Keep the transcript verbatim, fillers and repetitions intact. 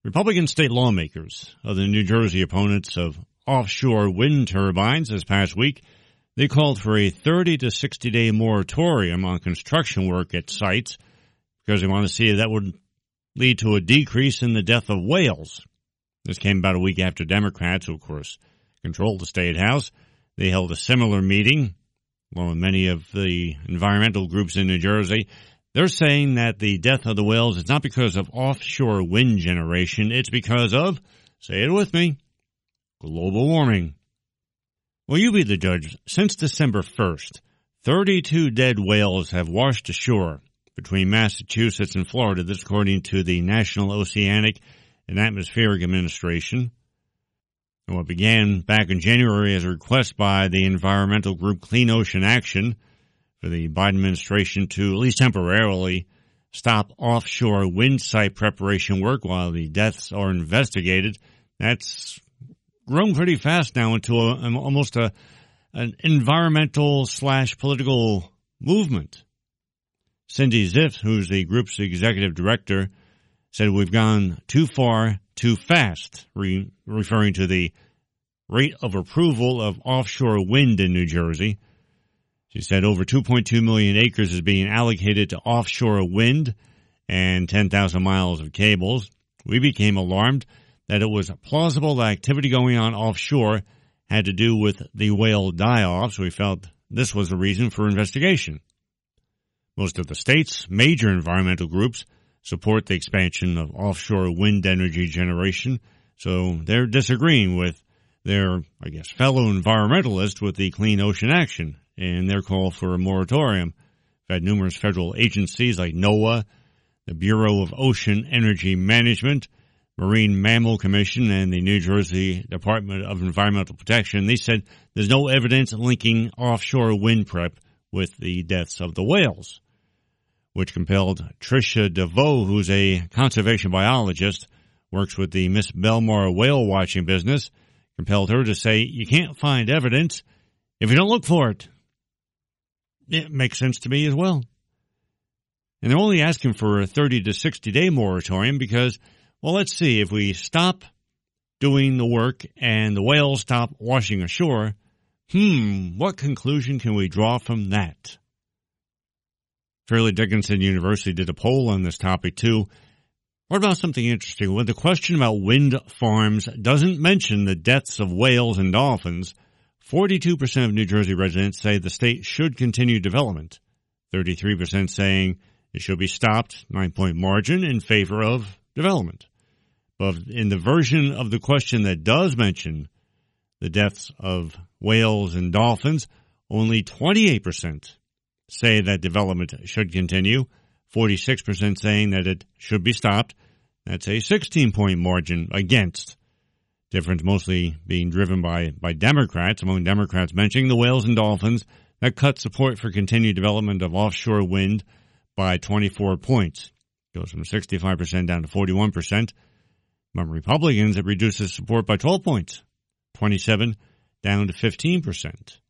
Republican state lawmakers are the New Jersey opponents of offshore wind turbines this past week. They called for a thirty to sixty day moratorium on construction work at sites because they want to see if that would lead to a decrease in the death of whales. This came about a week after Democrats, who of course control the state house, they held a similar meeting, along with many of the environmental groups in New Jersey. They're saying that the death of the whales is not because of offshore wind generation. It's because of, say it with me, global warming. Well, you be the judge. Since December first, thirty-two dead whales have washed ashore between Massachusetts and Florida. This according to the National Oceanic and Atmospheric Administration. And what began back in January as a request by the environmental group Clean Ocean Action for the Biden administration to at least temporarily stop offshore wind site preparation work while the deaths are investigated. That's grown pretty fast now into a, almost a an environmental slash political movement. Cindy Ziff, who's the group's executive director, said we've gone too far, too fast, re- referring to the rate of approval of offshore wind in New Jersey. She said over two point two million acres is being allocated to offshore wind and ten thousand miles of cables. We became alarmed that it was plausible the activity going on offshore had to do with the whale die-offs. We felt this was a reason for investigation. Most of the state's major environmental groups support the expansion of offshore wind energy generation, so they're disagreeing with their, I guess, fellow environmentalists with the Clean Ocean Action and their call for a moratorium. We've had numerous federal agencies like NOAA, the Bureau of Ocean Energy Management, Marine Mammal Commission, and the New Jersey Department of Environmental Protection. They said there's no evidence linking offshore wind prep with the deaths of the whales, which compelled Tricia DeVoe, who's a conservation biologist, works with the Miss Belmar whale watching business, compelled her to say, you can't find evidence if you don't look for it. It makes sense to me as well. And they're only asking for a thirty to sixty day moratorium because, well, let's see, if we stop doing the work and the whales stop washing ashore, hmm, what conclusion can we draw from that? Fairleigh Dickinson University did a poll on this topic, too. What about something interesting? When the question about wind farms doesn't mention the deaths of whales and dolphins, forty-two percent of New Jersey residents say the state should continue development, thirty-three percent saying it should be stopped, nine-point margin, in favor of development. But in the version of the question that does mention the deaths of whales and dolphins, only twenty-eight percent say that development should continue, forty-six percent saying that it should be stopped. That's a sixteen-point margin against. Difference mostly being driven by, by Democrats, among Democrats mentioning the whales and dolphins that cut support for continued development of offshore wind by twenty-four points. Goes from sixty-five percent down to forty-one percent. Among Republicans, it reduces support by twelve points, twenty-seven down to fifteen percent.